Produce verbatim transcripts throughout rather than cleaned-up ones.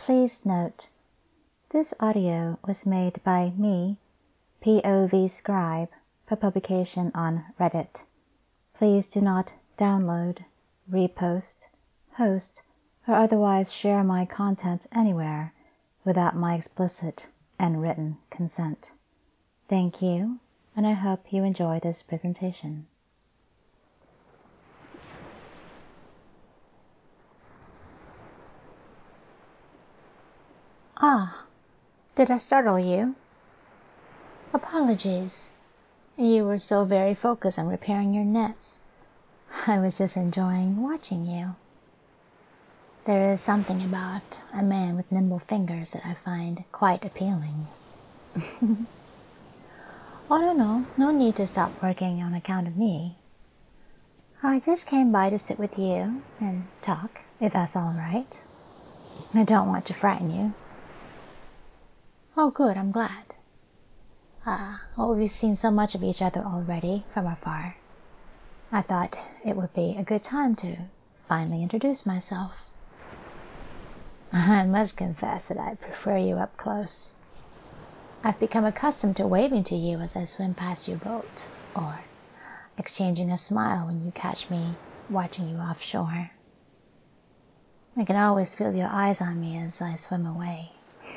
Please note, this audio was made by me, P O V Scribe, for publication on Reddit. Please do not download, repost, host, or otherwise share my content anywhere without my explicit and written consent. Thank you, and I hope you enjoy this presentation. Ah, did I startle you? Apologies. You were so very focused on repairing your nets. I was just enjoying watching you. There is something about a man with nimble fingers that I find quite appealing. Oh, no, no, no need to stop working on account of me. I just came by to sit with you and talk, if that's all right. I don't want to frighten you. Oh, good, I'm glad. Ah, well, we've seen so much of each other already from afar. I thought it would be a good time to finally introduce myself. I must confess that I prefer you up close. I've become accustomed to waving to you as I swim past your boat, or exchanging a smile when you catch me watching you offshore. I can always feel your eyes on me as I swim away.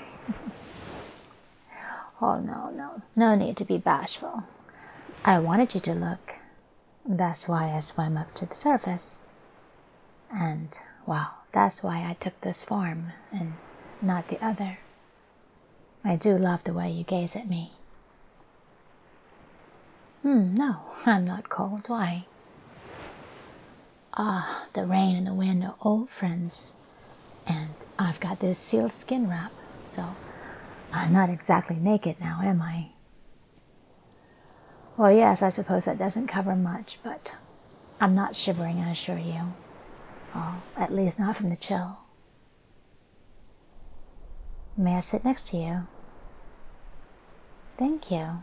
Oh, no, no, no need to be bashful. I wanted you to look. That's why I swam up to the surface. And, well, that's why I took this form and not the other. I do love the way you gaze at me. Hmm, no, I'm not cold. Why? Ah, the rain and the wind are old friends. And I've got this sealed skin wrap, so I'm not exactly naked now, am I? Well, yes, I suppose that doesn't cover much, but I'm not shivering, I assure you. Oh, at least not from the chill. May I sit next to you? Thank you.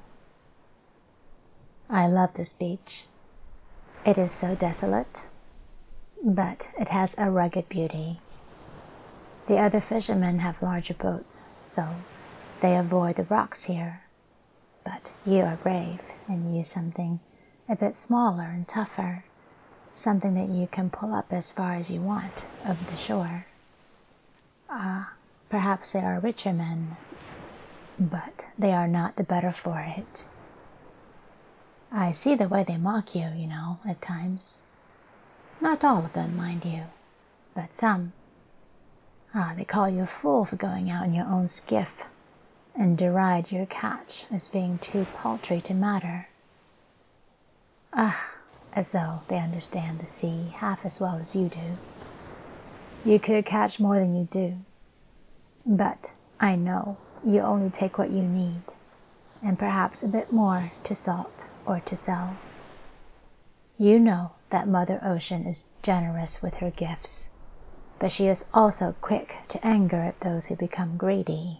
I love this beach. It is so desolate, but it has a rugged beauty. The other fishermen have larger boats, so they avoid the rocks here. But you are brave and use something a bit smaller and tougher, something that you can pull up as far as you want over the shore. Ah, uh, perhaps they are richer men, but they are not the better for it. I see the way they mock you, you know, at times. Not all of them, mind you, but some. Ah, they call you a fool for going out in your own skiff, and deride your catch as being too paltry to matter. Ah, as though they understand the sea half as well as you do. You could catch more than you do, but I know you only take what you need, and perhaps a bit more to salt or to sell. You know that Mother Ocean is generous with her gifts, but she is also quick to anger at those who become greedy.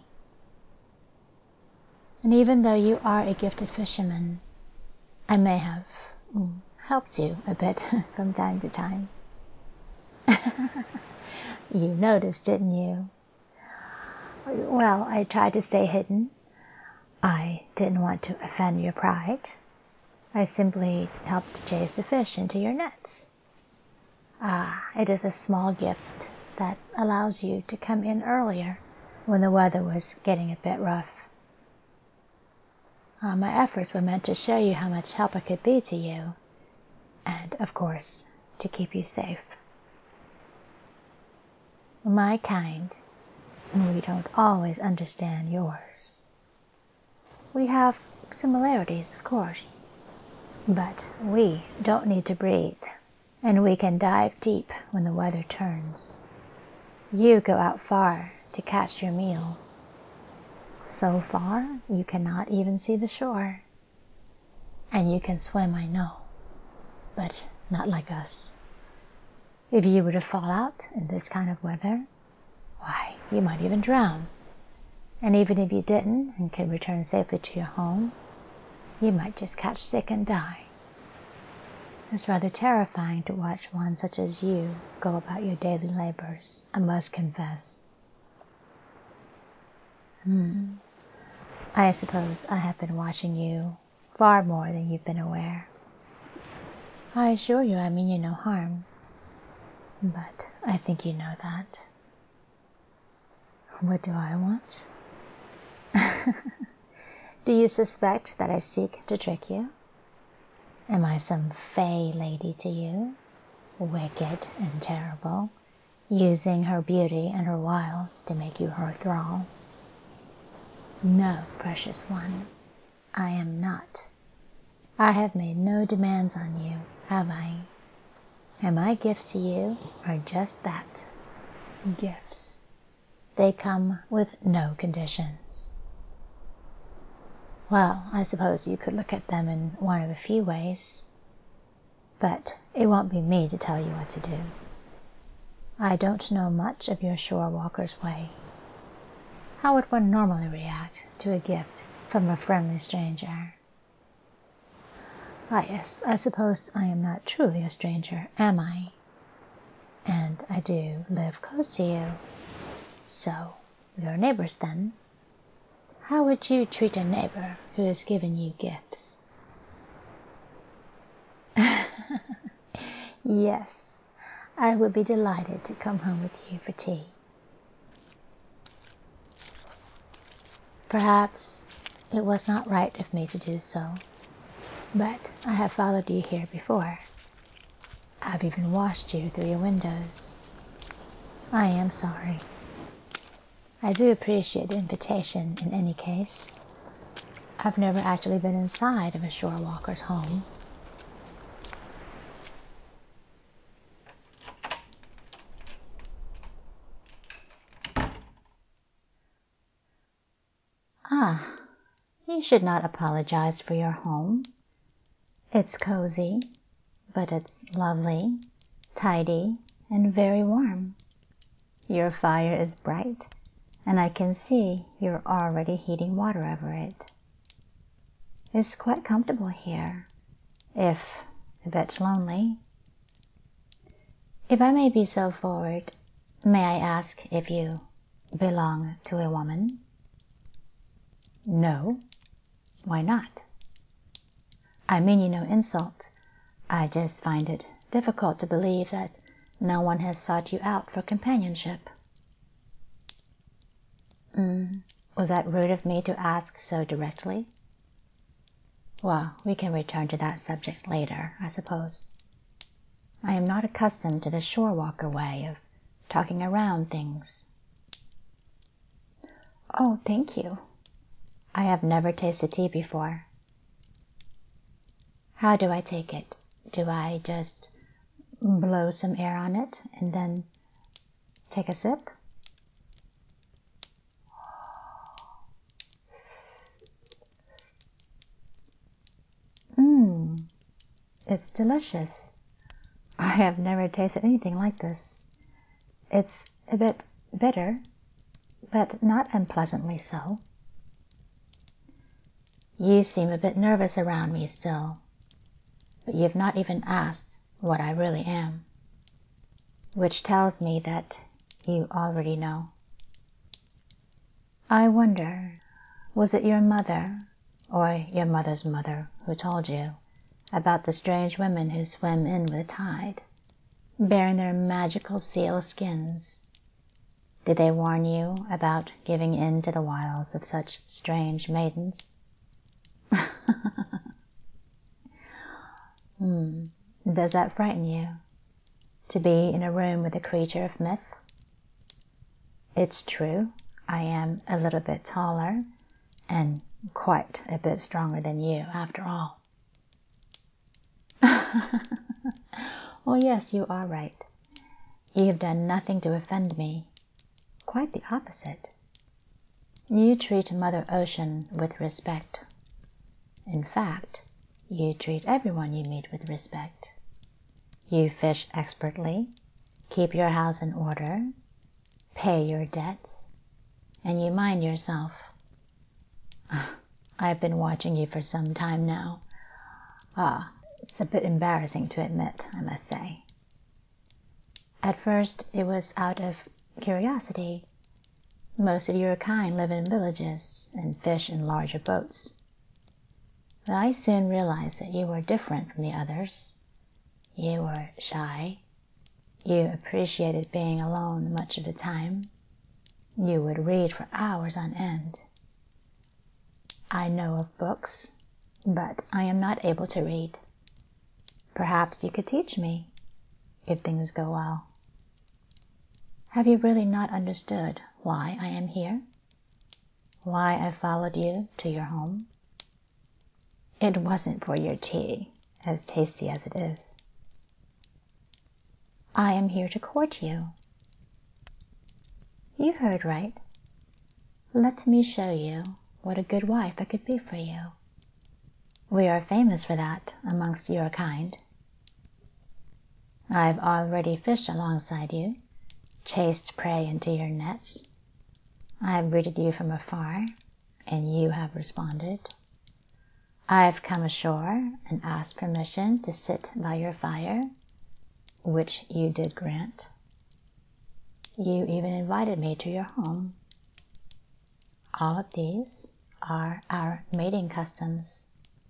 And even though you are a gifted fisherman, I may have mm, helped you a bit from time to time. You noticed, didn't you? Well, I tried to stay hidden. I didn't want to offend your pride. I simply helped to chase the fish into your nets. Ah, it is a small gift that allows you to come in earlier when the weather was getting a bit rough. Uh, my efforts were meant to show you how much help I could be to you, and, of course, to keep you safe. My kind, we don't always understand yours. We have similarities, of course, but we don't need to breathe, and we can dive deep when the weather turns. You go out far to catch your meals. So far, you cannot even see the shore. And you can swim, I know, but not like us. If you were to fall out in this kind of weather, why, you might even drown. And even if you didn't and could return safely to your home, you might just catch sick and die. It's rather terrifying to watch one such as you go about your daily labors, I must confess. Hmm. I suppose I have been watching you far more than you've been aware. I assure you I mean you no harm, but I think you know that. What do I want? Do you suspect that I seek to trick you? Am I some fey lady to you, wicked and terrible, using her beauty and her wiles to make you her thrall? No, precious one, I am not. I have made no demands on you, have I? And my gifts to you are just that, gifts. They come with no conditions. Well, I suppose you could look at them in one of a few ways, but it won't be me to tell you what to do. I don't know much of your shore walker's way. How would one normally react to a gift from a friendly stranger? Ah, yes, I suppose I am not truly a stranger, am I? And I do live close to you. So, you're neighbors then. How would you treat a neighbor who has given you gifts? Yes, I would be delighted to come home with you for tea. Perhaps it was not right of me to do so, but I have followed you here before. I've even watched you through your windows. I am sorry. I do appreciate the invitation in any case. I've never actually been inside of a shore walker's home. Ah, you should not apologize for your home. It's cozy, but it's lovely, tidy, and very warm. Your fire is bright, and I can see you're already heating water over it. It's quite comfortable here, if a bit lonely. If I may be so forward, may I ask if you belong to a woman? No. Why not? I mean you no insult. I just find it difficult to believe that no one has sought you out for companionship. Mm, was that rude of me to ask so directly? Well, we can return to that subject later, I suppose. I am not accustomed to the shore walker way of talking around things. Oh, thank you. I have never tasted tea before. How do I take it? Do I just blow some air on it and then take a sip? Mmm, it's delicious. I have never tasted anything like this. It's a bit bitter, but not unpleasantly so. You seem a bit nervous around me still, but you've not even asked what I really am, which tells me that you already know. I wonder, was it your mother or your mother's mother who told you about the strange women who swim in with the tide, bearing their magical seal skins? Did they warn you about giving in to the wiles of such strange maidens? hmm. Does that frighten you, to be in a room with a creature of myth? It's true, I am a little bit taller and quite a bit stronger than you, after all. Oh yes, you are right. You have done nothing to offend me. Quite the opposite. You treat Mother Ocean with respect. In fact, you treat everyone you meet with respect. You fish expertly, keep your house in order, pay your debts, and you mind yourself. I've been watching you for some time now. Ah, it's a bit embarrassing to admit, I must say. At first it was out of curiosity, Most of your kind live in villages and fish in larger boats. But I soon realized that you were different from the others. You were shy. You appreciated being alone much of the time. You would read for hours on end. I know of books, but I am not able to read. Perhaps you could teach me, if things go well. Have you really not understood why I am here? Why I followed you to your home? It wasn't for your tea, as tasty as it is. I am here to court you. You heard right. Let me show you what a good wife I could be for you. We are famous for that amongst your kind. I've already fished alongside you, chased prey into your nets. I've greeted you from afar, and you have responded. I've come ashore and asked permission to sit by your fire, which you did grant. You even invited me to your home. All of these are our mating customs.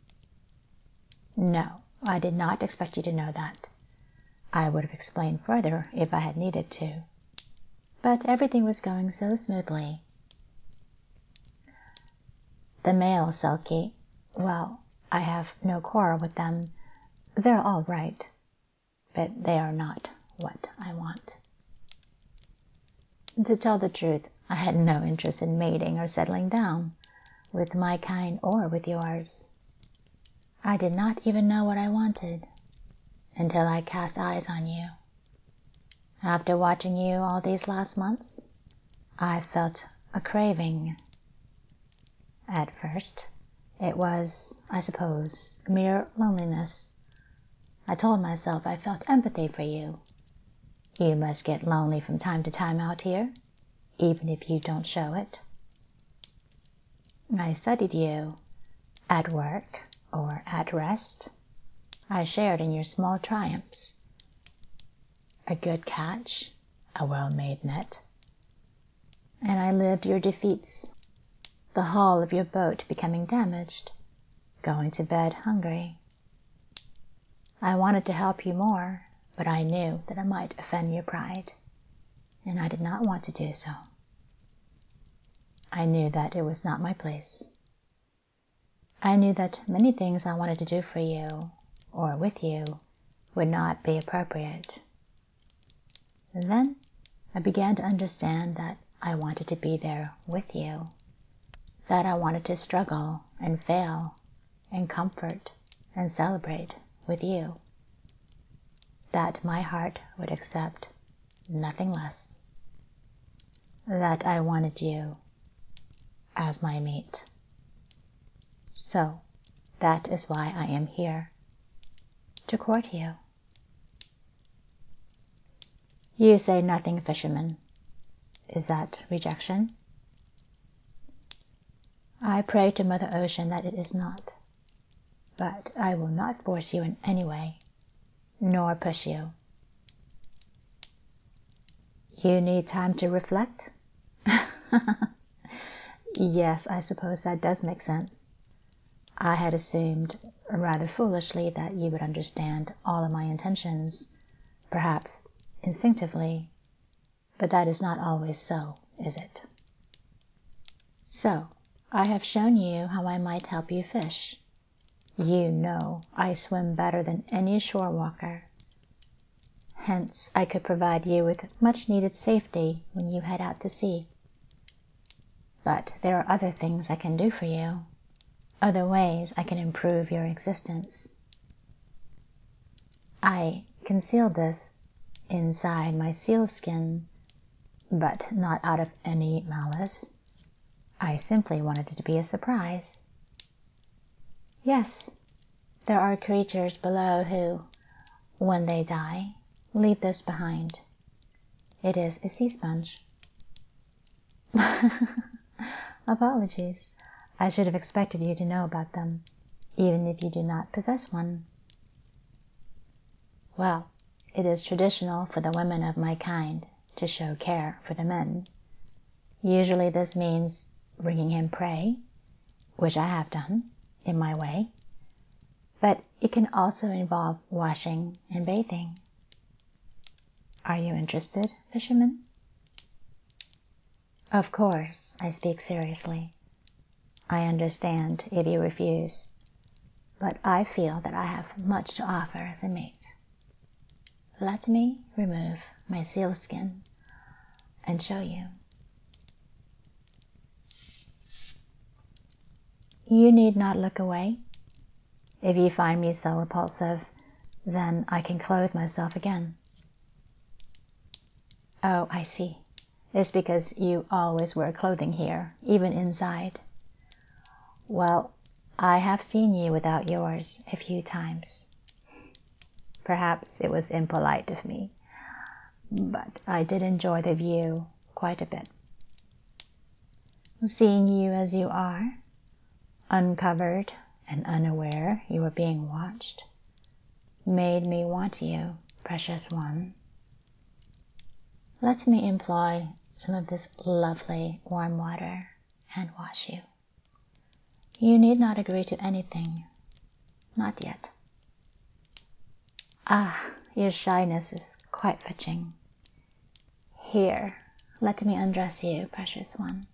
No, I did not expect you to know that. I would have explained further if I had needed to. But everything was going so smoothly. The male Selkie, well, I have no quarrel with them. They're all right, but they are not what I want. To tell the truth, I had no interest in mating or settling down, with my kind or with yours. I did not even know what I wanted, until I cast eyes on you. After watching you all these last months, I felt a craving. At first, it was, I suppose, mere loneliness. I told myself I felt empathy for you. You must get lonely from time to time out here, even if you don't show it. I studied you, at work or at rest. I shared in your small triumphs. A good catch, a well-made net. And I lived your defeats, the hull of your boat becoming damaged, going to bed hungry. I wanted to help you more, but I knew that I might offend your pride, and I did not want to do so. I knew that it was not my place. I knew that many things I wanted to do for you, or with you, would not be appropriate. And then I began to understand that I wanted to be there with you, that I wanted to struggle and fail and comfort and celebrate with you, that my heart would accept nothing less, that I wanted you as my mate. So that is why I am here, to court you. You say nothing, fisherman. Is that rejection? I pray to Mother Ocean that it is not, but I will not force you in any way, nor push you. You need time to reflect? Yes, I suppose that does make sense. I had assumed, rather foolishly, that you would understand all of my intentions, perhaps instinctively, but that is not always so, is it? So, I have shown you how I might help you fish. You know I swim better than any shore walker. Hence, I could provide you with much-needed safety when you head out to sea. But there are other things I can do for you, other ways I can improve your existence. I concealed this inside my sealskin, but not out of any malice. I simply wanted it to be a surprise. Yes, there are creatures below who, when they die, leave this behind. It is a sea sponge. Apologies. I should have expected you to know about them, even if you do not possess one. Well, it is traditional for the women of my kind to show care for the men. Usually this means bringing him prey, which I have done in my way, but it can also involve washing and bathing. Are you interested, fisherman? Of course, I speak seriously. I understand if you refuse, but I feel that I have much to offer as a mate. Let me remove my sealskin and show you. You need not look away. If you find me so repulsive, then I can clothe myself again. Oh, I see. It's because you always wear clothing here, even inside. Well, I have seen you without yours a few times. Perhaps it was impolite of me, but I did enjoy the view quite a bit. Seeing you as you are, uncovered and unaware you were being watched, made me want you, precious one. Let me employ some of this lovely warm water and wash you. You need not agree to anything, not yet. Ah, your shyness is quite fetching. Here, let me undress you, precious one.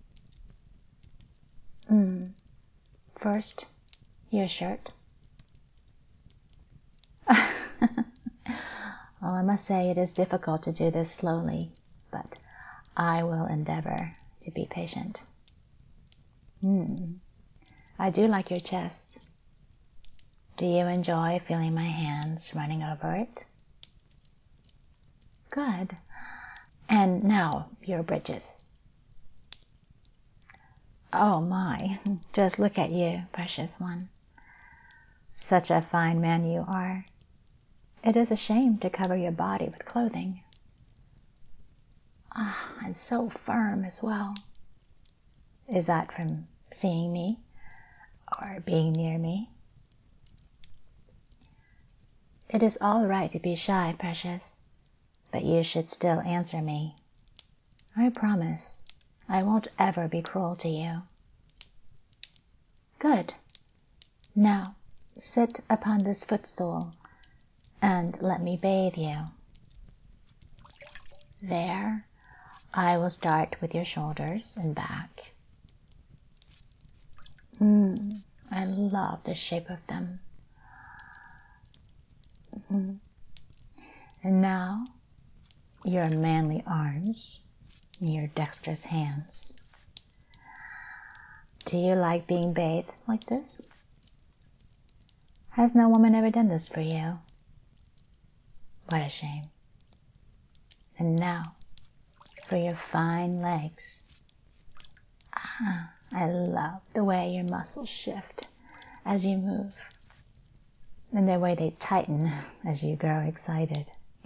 Mm. First, your shirt. Oh, I must say it is difficult to do this slowly, but I will endeavor to be patient. Hmm. I do like your chest. Do you enjoy feeling my hands running over it? Good. And now, your breeches. Oh my, just look at you, precious one. Such a fine man you are. It is a shame to cover your body with clothing. Ah, and so firm as well. Is that from seeing me or being near me? It is all right to be shy, precious, but you should still answer me. I promise I won't ever be cruel to you. Good. Now, sit upon this footstool and let me bathe you. There, I will start with your shoulders and back. Mm, I love the shape of them. Mm-hmm. And now, your manly arms, your dexterous hands. Do you like being bathed like this? Has no woman ever done this for you? What a shame. And now, for your fine legs. Ah, I love the way your muscles shift as you move, and the way they tighten as you grow excited.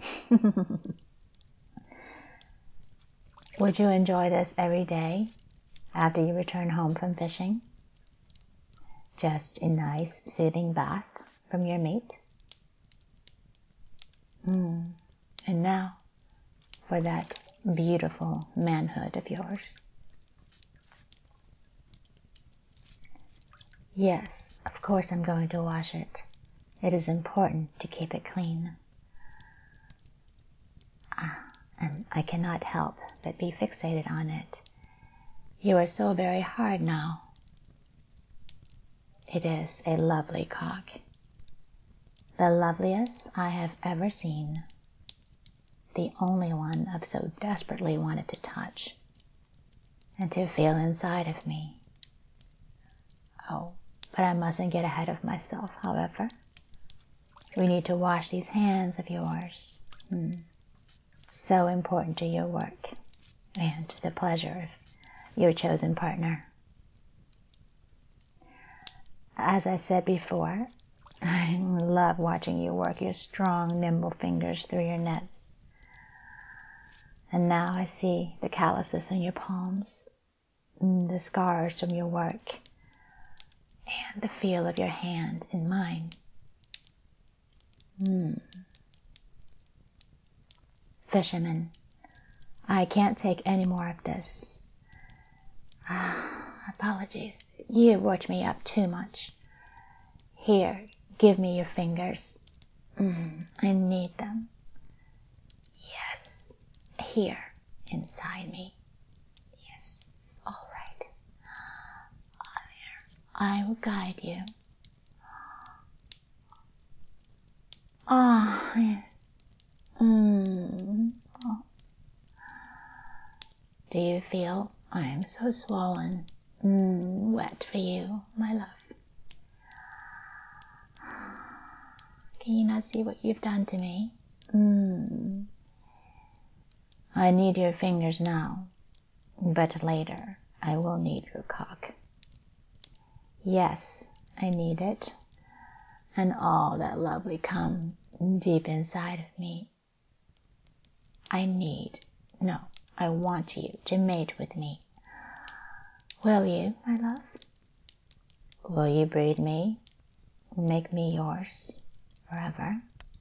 Would you enjoy this every day after you return home from fishing? Just a nice, soothing bath from your mate? Mm. And now, for that beautiful manhood of yours. Yes, of course I'm going to wash it. It is important to keep it clean. Ah, and I cannot help but be fixated on it. You are so very hard now. It is a lovely cock. The loveliest I have ever seen. The only one I've so desperately wanted to touch and to feel inside of me. Oh, but I mustn't get ahead of myself, however. We need to wash these hands of yours. Hmm. So important to your work and to the pleasure of your chosen partner. As I said before, I love watching you work your strong, nimble fingers through your nets. And now I see the calluses on your palms, the scars from your work, and the feel of your hand in mine. Mm. Fisherman, I can't take any more of this. Apologies. You worked me up too much. Here, give me your fingers. Mm, I need them. Yes, here, inside me. Yes, it's all right. I will guide you. Ah, oh, yes. Mm. Oh. Do you feel I am so swollen, mm, wet for you, my love? Can you not see what you've done to me? Mm. I need your fingers now, but later I will need your cock. Yes, I need it, and all that lovely cum deep inside of me. I need, no, I want you to mate with me. Will you, my love? Will you breed me? Make me yours forever?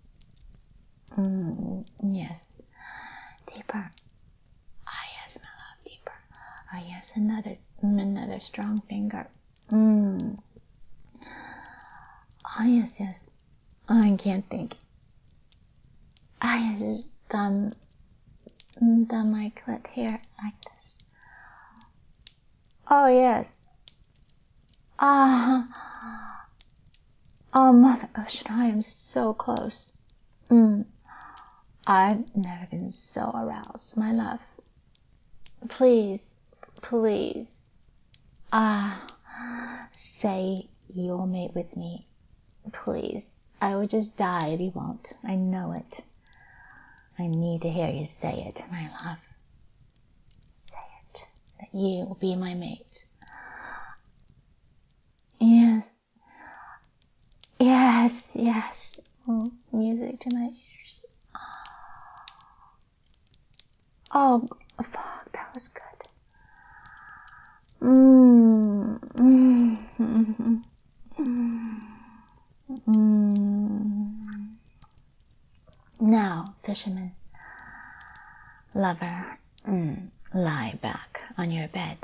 Mm, yes. Deeper. Ah, yes, my love, deeper. Ah, yes, another, another strong finger. Mm. Ah, yes, yes. I can't think. Ah, yes, just thumb, thumb my clit here, like this. Oh, yes. Ah. Oh, Mother Ocean, I am so close. Mm. I've never been so aroused, my love. Please, please. Ah, say you'll mate with me. Please. I would just die if you won't. I know it. I need to hear you say it, my love. Say it. That you will be my mate. Yes. Yes, yes. Oh, music to my ears. Oh, fuck, that was good. Mm. Mm. Mm. Now, fisherman, lover, mm, lie back on your bed.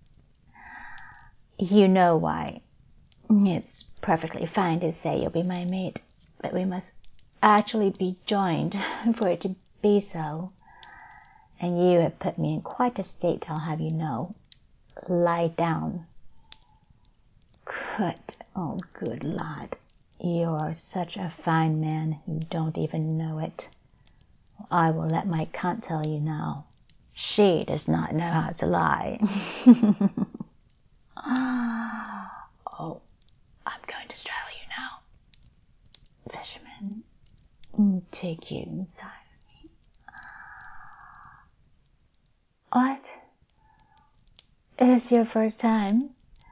You know why. It's perfectly fine to say you'll be my mate, but we must actually be joined for it to be so. And you have put me in quite a state, I'll have you know. Lie down. Good, oh good lad, you are such a fine man, you don't even know it. I will let my cunt tell you now. She does not know how to lie. Oh, I'm going to straddle you now. Fisherman, take you inside of me. What? Is your first time?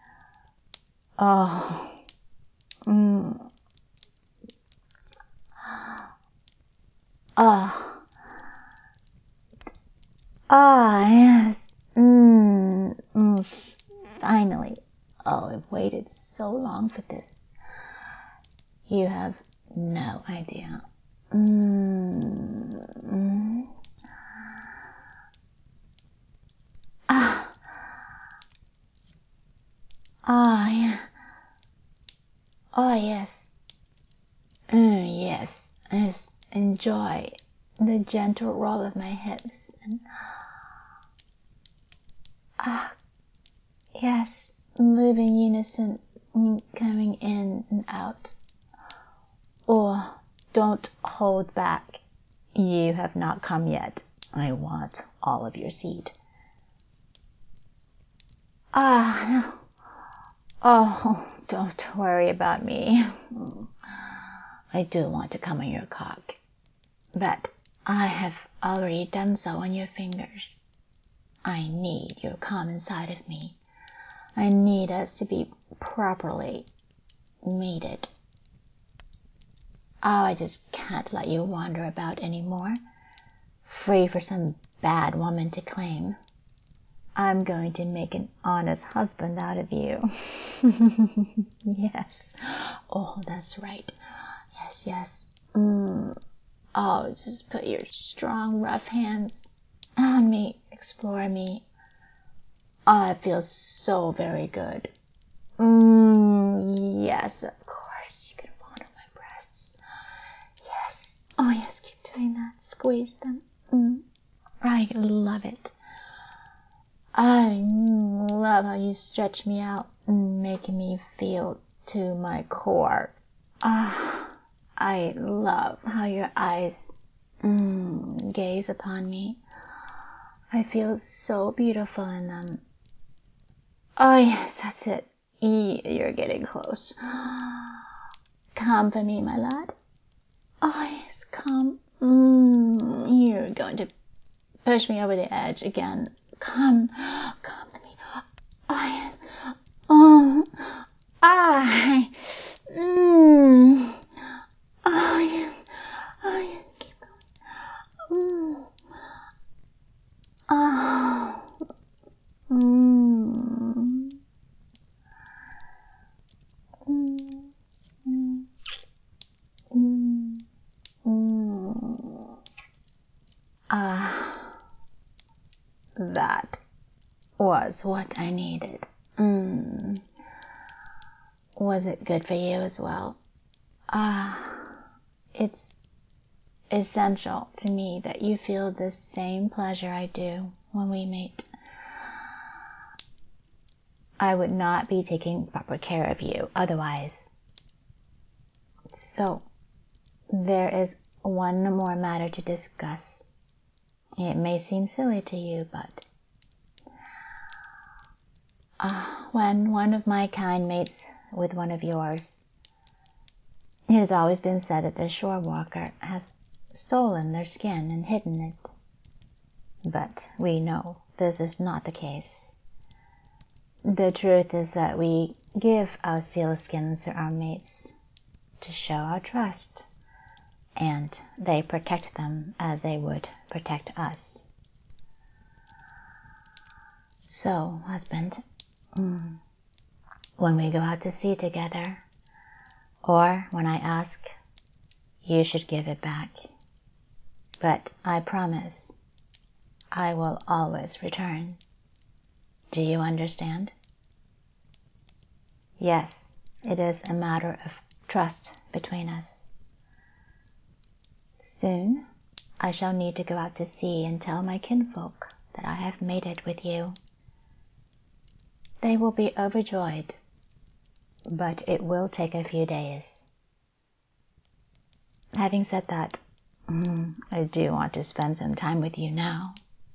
Oh. Mm. Oh. Ah, yes. Mm. Mm. Finally. Oh, I've waited so long for this. You have no idea. Mm. Ah. Ah, yeah. Oh, yes. Mm, yes. Yes. Enjoy the gentle roll of my hips. And ah, yes. Move in unison, coming in and out. Or don't hold back. You have not come yet. I want all of your seed. Ah, no. Oh, don't worry about me. I do want to come on your cock, but I have already done so on your fingers. I need your cum inside of me. I need us to be properly mated. Oh, I just can't let you wander about anymore, free for some bad woman to claim. I'm going to make an honest husband out of you. Yes. Oh, that's right. Yes, yes. Mm. Oh, just put your strong, rough hands on me. Explore me. Oh, it feels so very good. Mm, yes, of course, you can fondle my breasts. Yes. Oh, yes, keep doing that. Squeeze them. Mm. I love it. I love how you stretch me out, making me feel to my core. Ah, I love how your eyes mm, gaze upon me. I feel so beautiful in them. Oh, yes, that's it. You're getting close. Come for me, my lad. Oh, yes, come. Mm, you're going to push me over the edge again. Come. Come for me. Oh, yes. Oh, I. Mm. Oh, yes. Oh, yes, keep going. Mm. Oh. Mm. Mm. Mm. Mm. Mm. Ah, that was what I needed. Mm. Was it good for you as well? Ah, it's essential to me that you feel the same pleasure I do when we mate. I would not be taking proper care of you otherwise. So, there is one more matter to discuss. It may seem silly to you, but uh, when one of my kind mates with one of yours, it has always been said that the shore walker has stolen their skin and hidden it. But we know this is not the case. The truth is that we give our seal skins to our mates to show our trust, and they protect them as they would protect us. So, husband, mm, when we go out to sea together, or when I ask, you should give it back. But I promise I will always return. Do you understand? Yes, it is a matter of trust between us. Soon, I shall need to go out to sea and tell my kinfolk that I have mated with you. They will be overjoyed, but it will take a few days. Having said that, mm, I do want to spend some time with you now.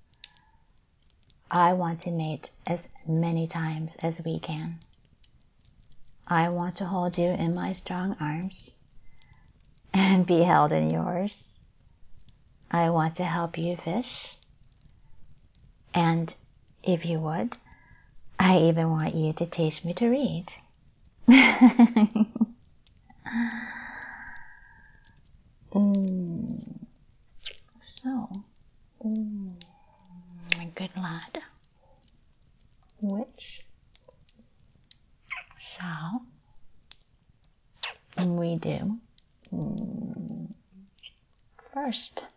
I want to mate as many times as we can. I want to hold you in my strong arms and be held in yours. I want to help you fish. And if you would, I even want you to teach me to read. mm. So, mm, my good lad, which shall we do mm, first?